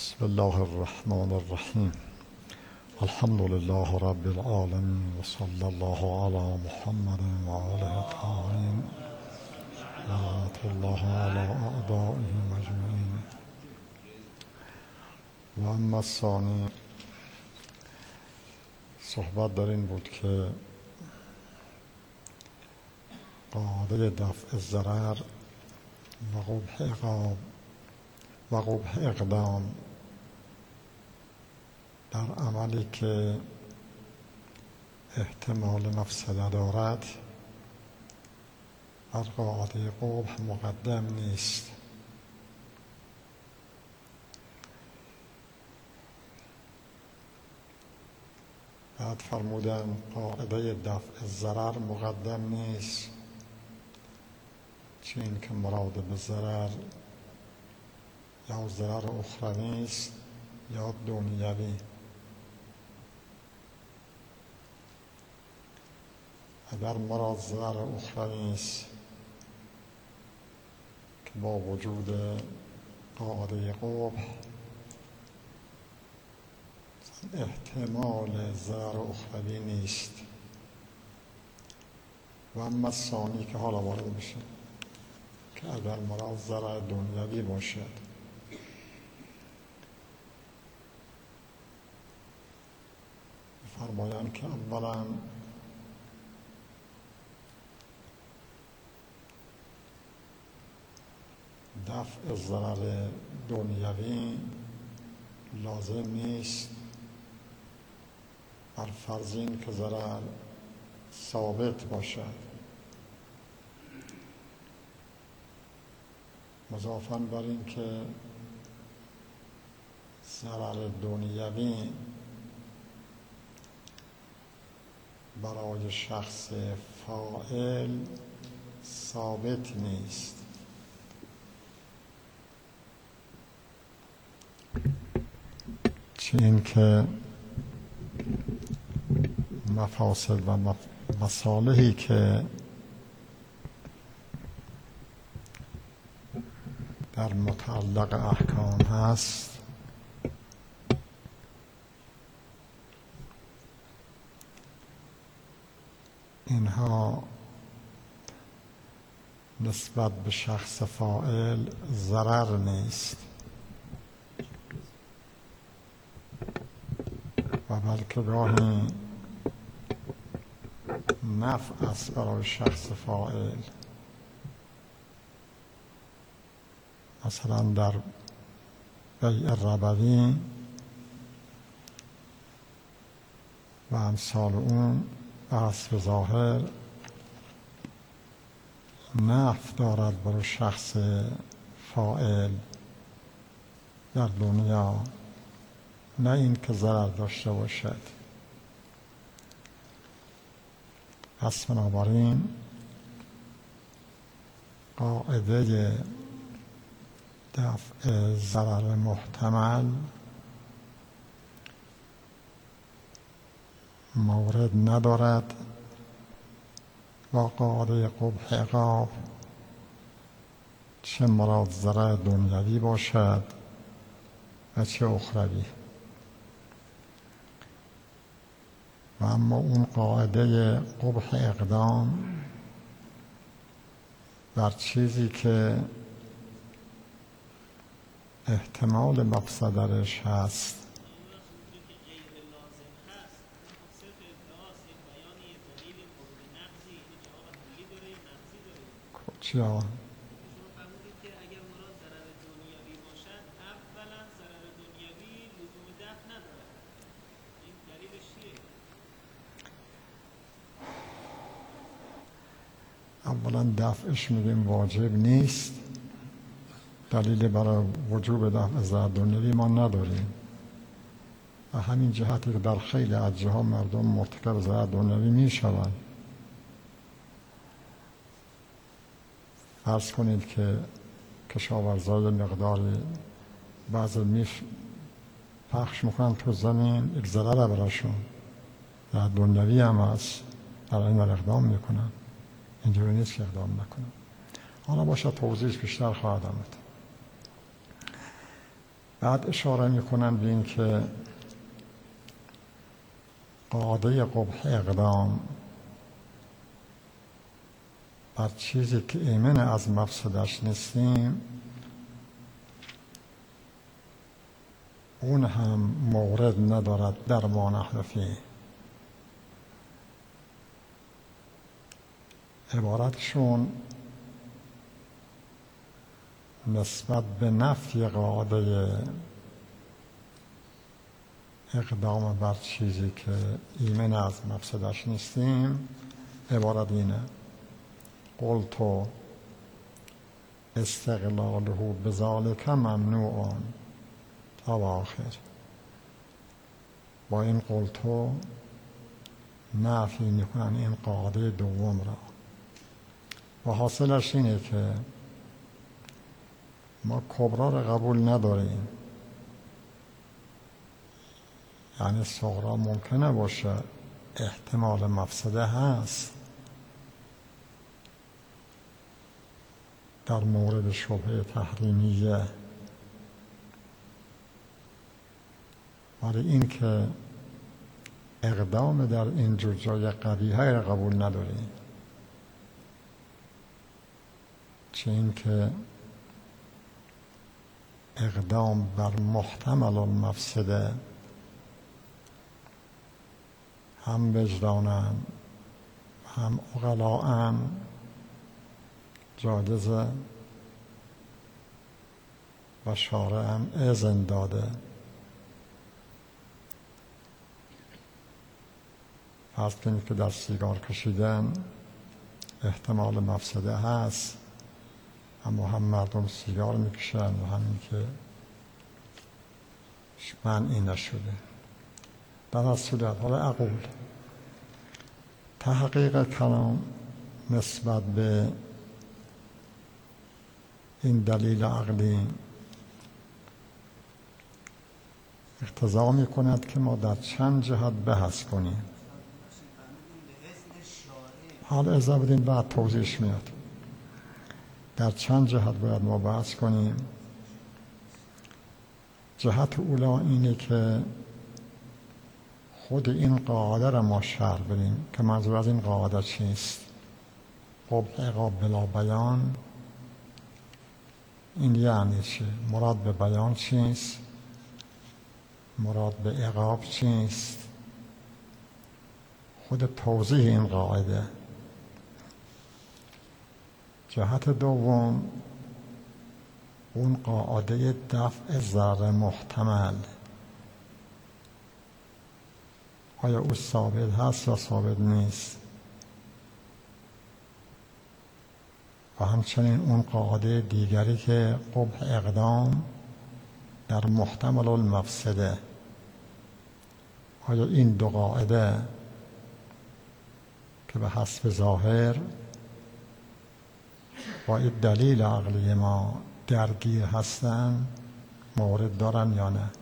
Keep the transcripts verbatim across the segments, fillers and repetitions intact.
بسم الله الرحمن الرحیم. الحمد لله رب العالمین و صلی الله علی محمد و آله الطاهرین و لعنت الله علی اعدائهم اجمعین. و اما الثانی، صحبت در این بود که قاعده دفع ضرر و قبح عقاب و قبح اقدام در عملی که احتمال مفسده دارد بر قاعده قبح مقدم نیست. بعد فرمودن قاعده دفع ضرر مقدم نیست، چه این که مراد به ضرر یا ضرر اخروی است یا دنیوی. اگر مراد ضرر اخروی است که با وجود قاعده قبح احتمال ضرر اخروی نیست. و اما ثانی که حالا وارد میشه که اگر مراد ضرر دنیوی باشد، فرمایند که اولا دفع ضرر دنیوی لازم نیست بر فرض این که ضرر ثابت باشد. مضافاً بر این که ضرر دنیوی برای شخص فاعل ثابت نیست. چه این که مفاسد و مصالحی که در متعلق احکام هست اینها نسبت به شخص فاعل ضرر نیست و بلکه گاهی نفع است برای شخص فاعل. مثلا در بیع ربوی و امثال اون بحث ظاهر نفع دارد برای شخص فاعل در دنیا، نه این که ضرر داشته باشد. پس بنابراین قاعده دفع ضرر محتمل مورد ندارد با قاعده قبح عقاب، چه مراد ضرر دنیوی باشد و چه اخروی. و اما اون قاعده قبح اقدام در چیزی که احتمال مفسده درش هست چرا؟ اولا دفعش میگیم واجب نیست، دلیل برای وجوب دفع ضرر دنیوی ما نداریم. و همین جهتی که در خیلی از جاها مردم مرتکب ضرر دنیوی میشوند. فرض کنید که کشاورزای مقداری بعضی میش پخش میکنن تو زمین، یک ضرر براشون ضرر دنیوی هم هست، در این اقدام میکنن. اینجوری نیست که اقدام نکنن. حالا باشه توضیحش بیشتر خواهد آمد. بعد اشاره میکنن به این که قاعده قبح اقدام بر چیزی که ایمن از مفسدش نیستیم اون هم مورد ندارد در ما نحن فیه. عبارتشون نسبت به نفی قاعده اقدام بر چیزی که ایمن از مفسدش نیستیم عبارت اینه: قلت استقلاله بذالک ممنوع تا آخر. با این قلتو نفی میکنن این قاعده دوم را و حاصلش اینه که ما کبرا را قبول نداریم، یعنی صغرا ممکنه باشه، احتمال مفسده هست در مورد شبهه تحریمیه، ولی این که اقدام در این جور جای قبیحه را قبول نداریم، چه این که اقدام بر محتمل المفسده هم وجدانن هم عقلاءن جایزه و شارع هم اذن داده. فرض کنید که در سیگار کشیدن احتمال مفسده هست، اما هم مردم سیگار میکشن و همین که منعی نشده. در از صورت حال عقول تحقیق کلام نسبت به این دلیل عقلی اقتضا می کند که ما در چند جهت بحث کنیم. حال اجازه بدین بعد توضیحش میاد. در چند جهت باید ما بحث کنیم. جهت اولا اینه که خود این قاعده را ما شرح بدیم که منظور از این قاعده چیست. قبح عقاب بلا بیان این یعنی چی؟ مراد به بیان چیست؟ مراد به عقاب چیست؟ خود توضیح این قاعده. جهت دوم اون قاعده دفع ضرر محتمل، آیا او ثابت هست یا ثابت نیست؟ و همچنین اون قاعده دیگری که قبح اقدام در محتمل المفسده، آیا این دو قاعده که به حسب ظاهر با این دلیل عقلی ما درگیر هستن مورد دارن یا نه؟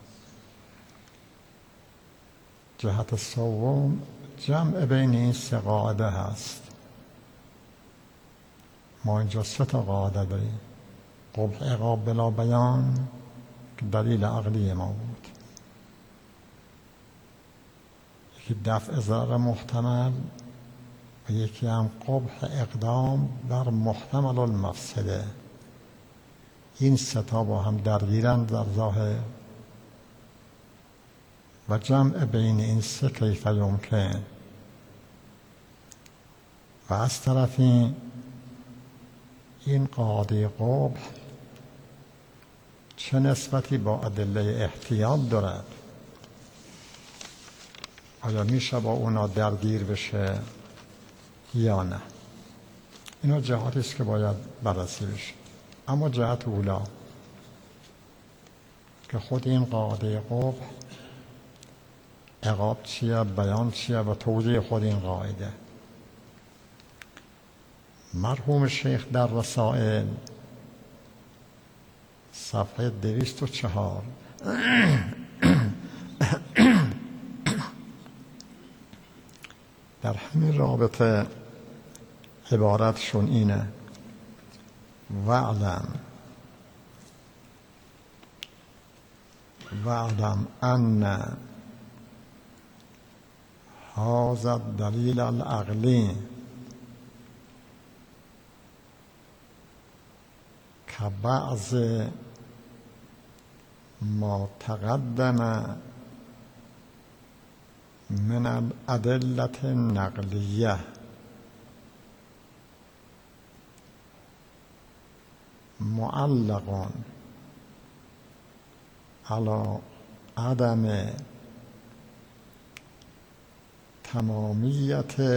جهت سوم جمع بین این سه قاعده هست. ما اینجا سه تا قاعده داریم: قبح عقاب بلا بیان که دلیل عقلی ما بود، یکی دفع ضرر محتمل و یکی هم قبح اقدام بر محتمل المفسده. این سه تا با هم درگیرند در ظاهر و جمع بین این سه کیف یمکن. و از طرفی این قاعده قبح چه نسبتی با ادله احتیاط دارد؟ آیا میشه با اونا درگیر بشه یا نه؟ اینا جهاتی است که باید بررسی بشه. اما جهت اولا که خود این قاعده قبح عقاب چیه، بیان چیه و توضیح خود این قاعده. مرحوم شیخ در رسائل صفحه دویست و چهار در همین رابطه عبارتشون اینه: وعلم واعلم ان هذا الدلیل العقلی كبعض ما تقدم من الأدلة النقلية معلق على عدم تمامیت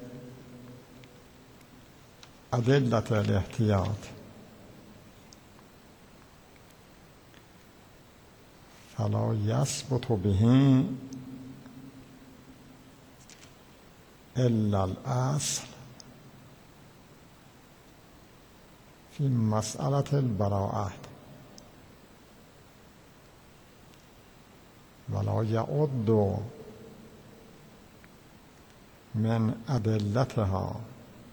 أدلة الاحتیاط فلا يثبت به إلا الأصل في مسألة البراءة ولا يعد من أدلتها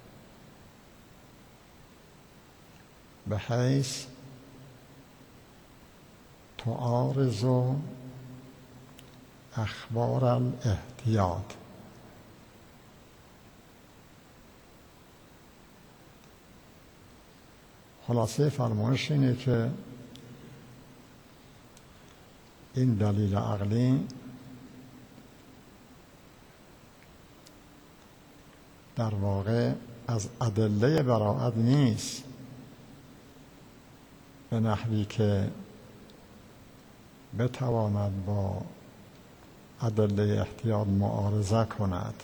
بحيث تعارض أخبار الاحتیاط. خلاصه فرمایش اینه که این دلیل عقلی در واقع از ادله براءت نیست به نحوی که بتواند با ادله احتیاط معارضه کند،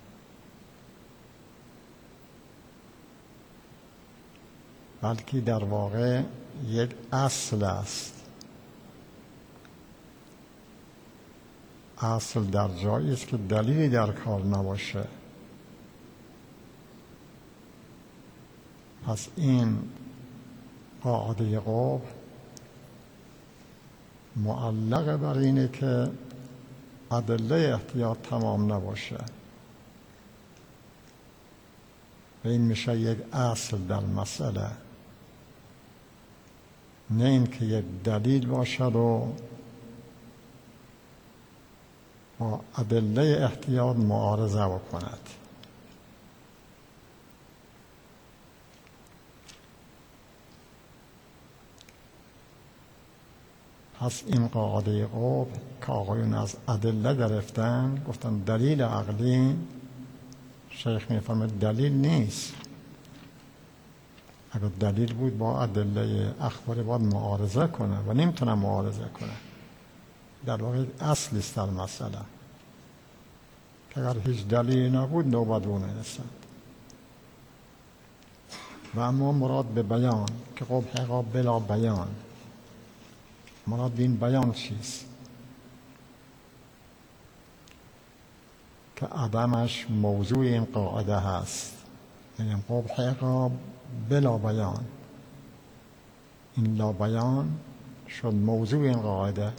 بلکه در واقع یک اصل است. اصل در جایی است که دلیلی در کار نباشه. پس این قاعده قبح معلق بر اینه که ادله احتیاط تمام نباشه و این میشه یک اصل در مسئله، نه این که یک دلیل باشد و با ادله احتیاط معارضه بکند. پس این قاعده قبح که آقایون از ادله گرفتن گفتن دلیل عقلی، شیخ میفهمه دلیل نیست. اگر دلیل بود با ادله اخباری باید معارضه کنه و نمیتونه معارضه کنه. در واقع اصلی است در مسئله که اگر هیچ دلیلی نبود نوبت او نرسد. و اما مراد به بیان که قبح عقاب بلا بیان، مراد به این بیان چیست؟ که عدمش موضوع این قاعده هست، یعنی قبح عقاب بلا بیان. این لا بیان شد موضوع این قاعده.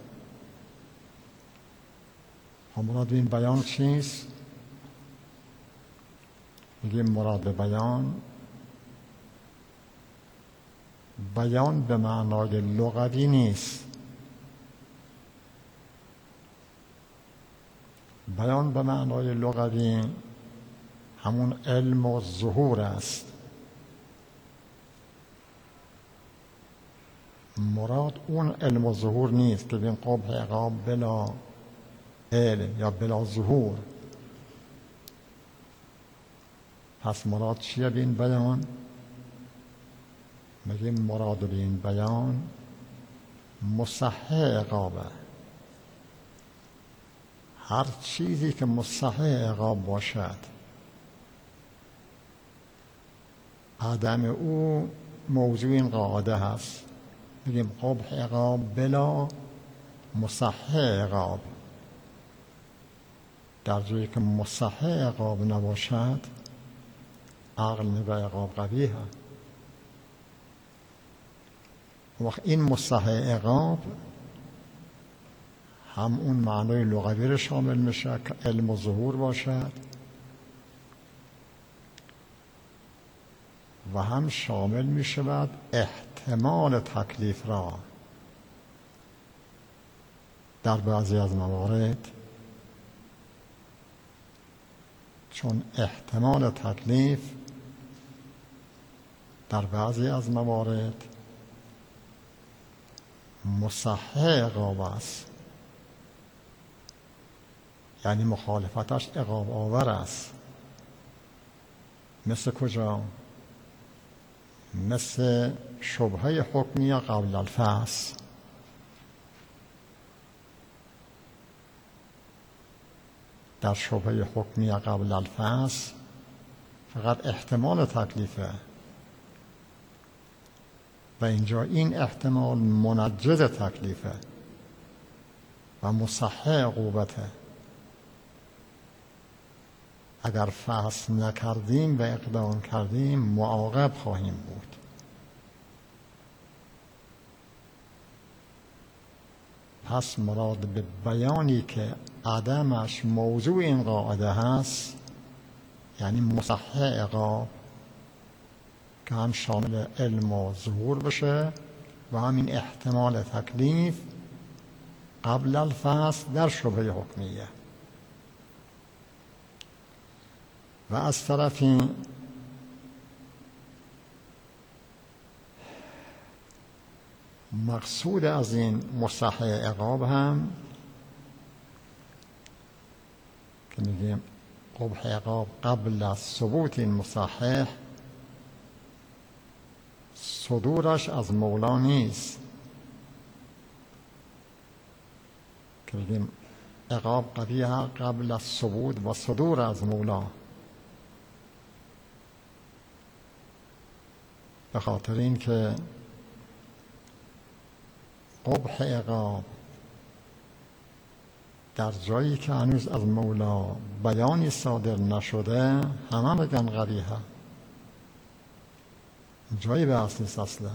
مراد به این بیان چیست؟ میگیم مراد به بیان، بیان به معنای لغوی نیست. بیان به معنای لغوی همون علم و ظهور است. مراد اون علم و ظهور نیست که بین قبح عقاب بلا علم یا بلا ظهور. پس مراد چیه به این بیان؟ میگیم مراد به این بیان مصحح عقابه. هر چیزی که مصحح عقاب باشد عدم او موضوع این قاعده هست. میگیم قبح عقاب بلا مصحح عقاب. در جایی که مصحح عقاب نباشد عقل میگه عقاب قبیحه. وقت این مصحح عقاب هم اون معنای لغوی رو شامل میشه که علم و ظهور باشد و هم شامل میشود احتمال تکلیف را. در بعضی از موارد، چون احتمال تکلیف در بعضی از موارد مصحح عقاب است، یعنی مخالفتش عقاب آور است. مثل کجا؟ مثل شبهه حکمیه قبل الفصل. در شبهه حکمیه قبل الفصل فقط احتمال تکلیفه و اینجا این احتمال منجز تکلیفه و مصحح عقوبته. اگر فصل نکردیم و اقدام کردیم معاقب خواهیم بود. پس مراد به بیانی که عدمش موضوع این قاعده هست، یعنی مصحح عقاب، که هم شامل علم و ظهور بشه و همین احتمال تکلیف قبل الفصل در شبهه حکمیه. و از طرفی مقصود از این مصحح عقاب هم که میگیم قبح عقاب قبل از ثبوت این مصحح، صدورش از مولا نیست. که میگیم عقاب قبیح قبل از ثبوت و صدور از مولا، به خاطر این که قبح عقاب در جایی که هنوز از مولا بیانی صادر نشده همه بگن قبیحه، جایی بحث نیست اصلا.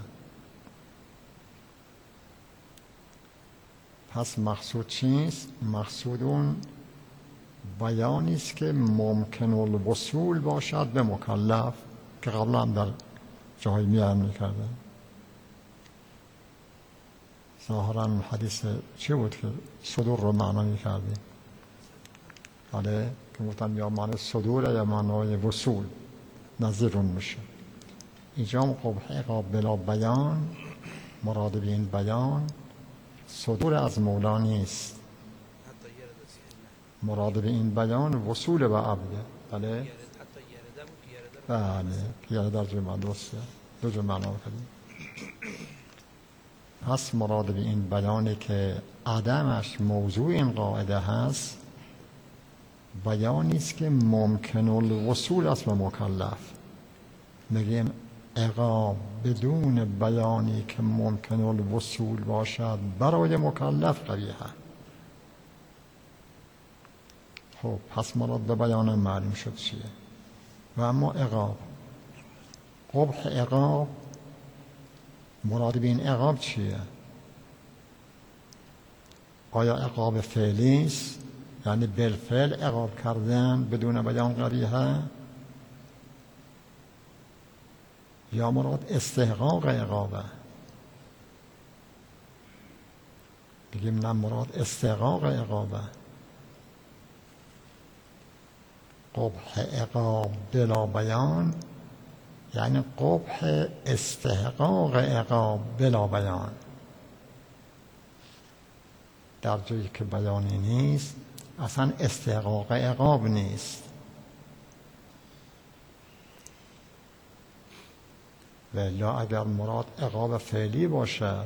پس مقصود چیست؟ مقصود اون بیانی است که ممکن الوصول باشد به مکلف، که قبلا هم در جایی میان میکردن. ظاهرا حدیث چی بود که صدور رو معنا میکردیم؟ بله، که گفتن یا معنی صدور یا معنای وصول، نظیر اون میشه. اینجا قبح عقاب بلا بیان، مراد به این بیان صدور از مولا نیست، مراد به این بیان وصول به عبده. بله بله، پیاده در جمعه درسته، دو جمعه معنا کردیم. پس مراد به این بیانی که عدمش موضوع این قاعده هست، بیانی است که ممکن الوصول است به مکلف. میگیم عقاب بدون بیانی که ممکن الوصول باشد برای مکلف قبیحه. خب پس مراد به بیان معلوم شد چیه. و اما عقاب، قبح عقاب، مراد به این عقاب چیه؟ آیا عقاب فعلی است، یعنی بالفعل عقاب کردن بدون بیان قبیحه، یا مراد استحقاق عقابه؟ بگیم نه، مراد استحقاق عقابه. قبح عقاب بلا بیان یعنی قبح استحقاق عقاب بلا بیان. در جایی که بیانی نیست اصلا استحقاق عقاب نیست. ولی اگر مراد عقاب فعلی باشد،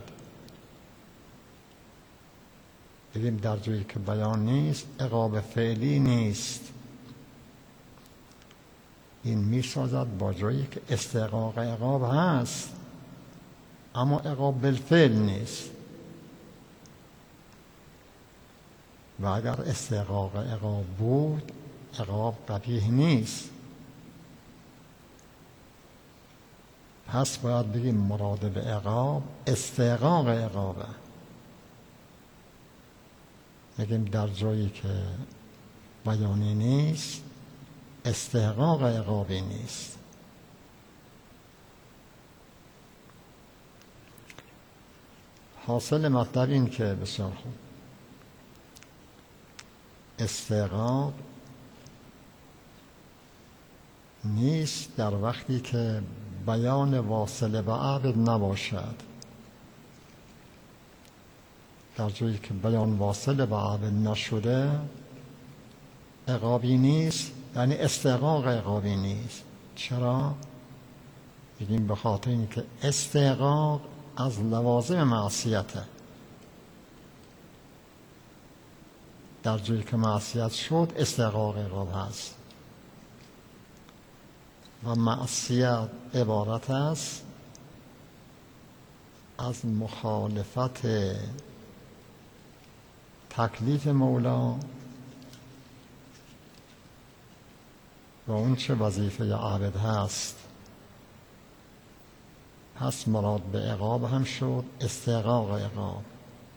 بگیم در جایی که بیان نیست عقاب فعلی نیست، این می سازد با جایی که استحقاق عقاب هست اما عقاب بالفعل نیست. و اگر استحقاق عقاب بود عقاب قبیح نیست. پس باید بگیم مراد به عقاب استحقاق عقابه. بگیم در جایی که بیانی نیست استحقاق عقابی نیست. حاصل مطلب این که بسیار خوب استعقاق نیست در وقتی که بیان واصله و عقد نباشد. در جایی که بیان واصله و عقد نشده عقابی نیست، یعنی استعقاق عقابی نیست. چرا؟ بگیم به خاطر اینکه استعقاق از لوازم معصیته. در جایی که معصیت شد استعقاق عقاب هست و معصیت عبارت است از مخالفت تکلیف مولا و اون چه وظیفه عابد هست. پس مراد به عقاب هم شد استحقاق عقاب.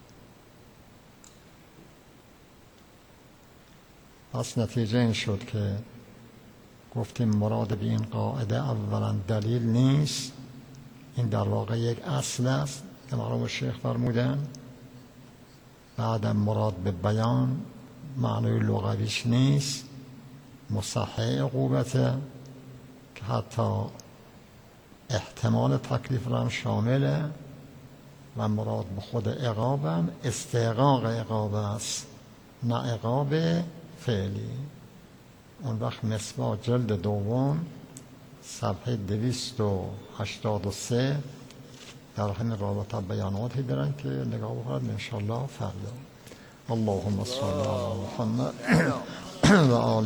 پس نتیجه این شد که گفتیم مراد به این قاعده اولا دلیل نیست، این در واقع یک اصل است که مرحوم شیخ فرمودن. بعدم مراد به بیان معنی لغویش نیست، مصحح عقوبته که حتی احتمال تکلیف را هم شامله و مراد به خود عقابم استحقاق عقاب است نه عقاب فعلی. اون وقت مصباح جلد دوم صفحه دویست و هشتاد و سه در همین رابطه بیاناتی دارن که نگاه بکنید انشاءالله فردا. اللهم صل علی محمد و آل